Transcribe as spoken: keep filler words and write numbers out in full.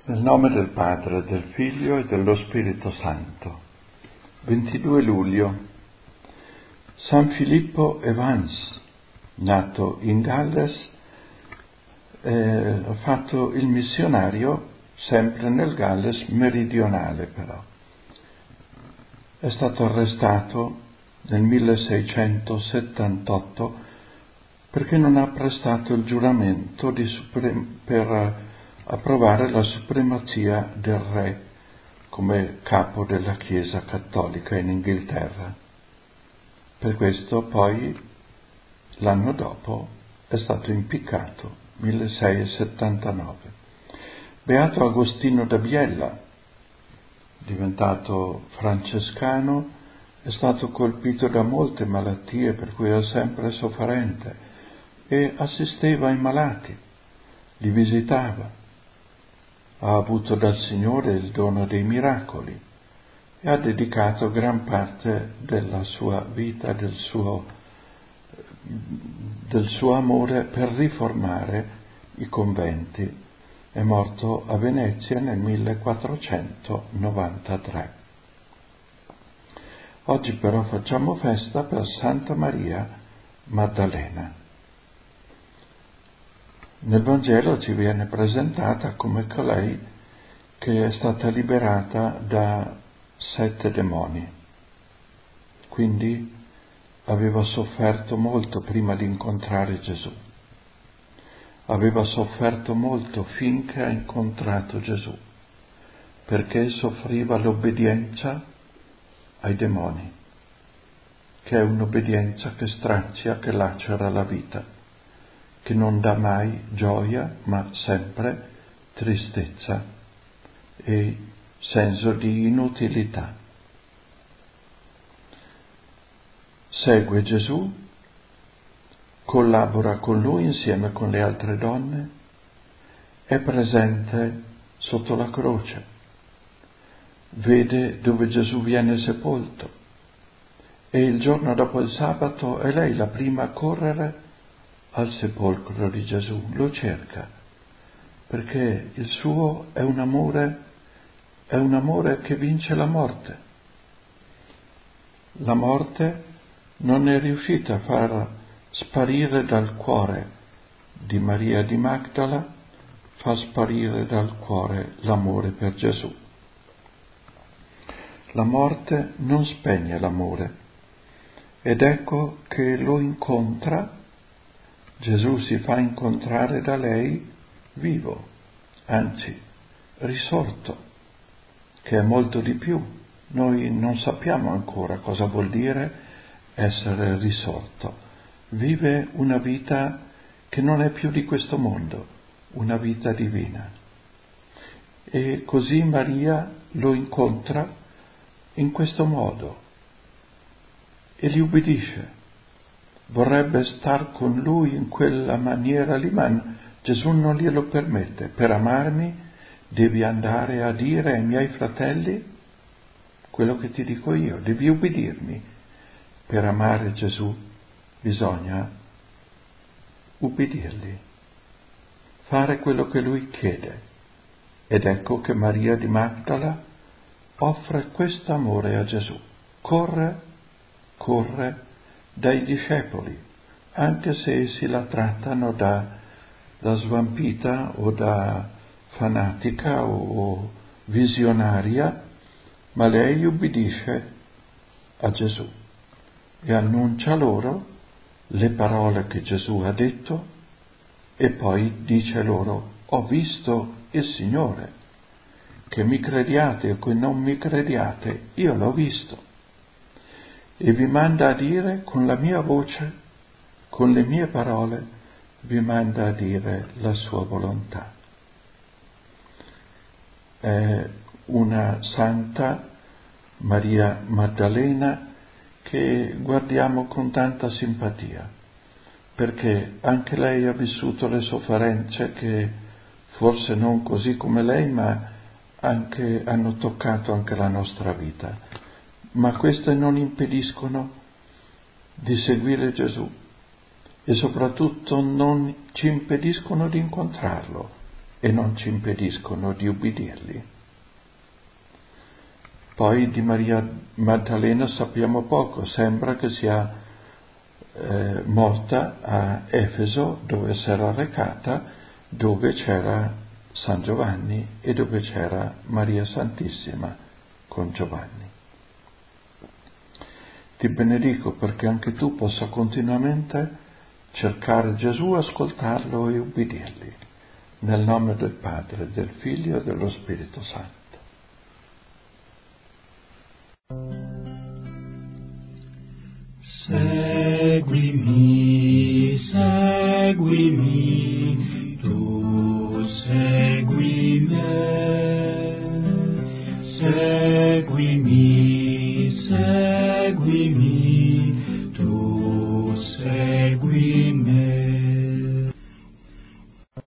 Nel nome del Padre, del Figlio e dello Spirito Santo. ventidue luglio. San Filippo Evans, nato in Galles, eh, ha fatto il missionario sempre nel Galles meridionale però. È stato arrestato nel milleseicentosettantotto perché non ha prestato il giuramento di suprem- per approvare la supremazia del re come capo della Chiesa cattolica in Inghilterra. Per questo poi, l'anno dopo, è stato impiccato, milleseicentosettantanove. Beato Agostino da Biella, diventato francescano, è stato colpito da molte malattie per cui era sempre sofferente e assisteva i malati, li visitava. Ha avuto dal Signore il dono dei miracoli e ha dedicato gran parte della sua vita, del suo, del suo amore per riformare i conventi. È morto a Venezia nel millequattrocentonovantatré. Oggi però facciamo festa per Santa Maria Maddalena. Nel Vangelo ci viene presentata come colei che è stata liberata da sette demoni, quindi aveva sofferto molto prima di incontrare Gesù, aveva sofferto molto finché ha incontrato Gesù, perché soffriva l'obbedienza ai demoni, che è un'obbedienza che strazia, che lacera la vita, che non dà mai gioia, ma sempre tristezza e senso di inutilità. Segue Gesù, collabora con Lui insieme con le altre donne, è presente sotto la croce, vede dove Gesù viene sepolto e il giorno dopo il sabato è lei la prima a correre al sepolcro di Gesù, lo cerca, perché il suo è un amore, è un amore che vince la morte. La morte non è riuscita a far sparire dal cuore di Maria di Magdala, fa sparire dal cuore l'amore per Gesù. La morte non spegne l'amore ed ecco che lo incontra. Gesù si fa incontrare da lei vivo, anzi risorto, che è molto di più. Noi non sappiamo ancora cosa vuol dire essere risorto. Vive una vita che non è più di questo mondo, una vita divina. E così Maria lo incontra in questo modo e gli ubbidisce. Vorrebbe star con lui in quella maniera lì, ma Gesù non glielo permette. Per amarmi devi andare a dire ai miei fratelli quello che ti dico io, devi ubbidirmi. Per amare Gesù bisogna ubbidirgli, fare quello che lui chiede. Ed ecco che Maria di Magdala offre questo amore a Gesù. Corre, corre dai discepoli, anche se essi la trattano da, da svampita o da fanatica o, o visionaria, ma lei ubbidisce a Gesù e annuncia loro le parole che Gesù ha detto e poi dice loro: ho visto il Signore, che mi crediate o che non mi crediate, io l'ho visto. E vi manda a dire con la mia voce, con le mie parole, vi manda a dire la sua volontà. È una santa, Maria Maddalena, che guardiamo con tanta simpatia, perché anche lei ha vissuto le sofferenze che forse non così come lei, ma anche hanno toccato anche la nostra vita. Ma queste non impediscono di seguire Gesù e soprattutto non ci impediscono di incontrarlo e non ci impediscono di ubbidirgli. Poi di Maria Maddalena sappiamo poco, sembra che sia eh, morta a Efeso, dove si era recata, dove c'era San Giovanni e dove c'era Maria Santissima con Giovanni. Ti benedico perché anche tu possa continuamente cercare Gesù, ascoltarlo e ubbidirgli. Nel nome del Padre, del Figlio e dello Spirito Santo. Seguimi, seguimi, tu segui me, seguimi.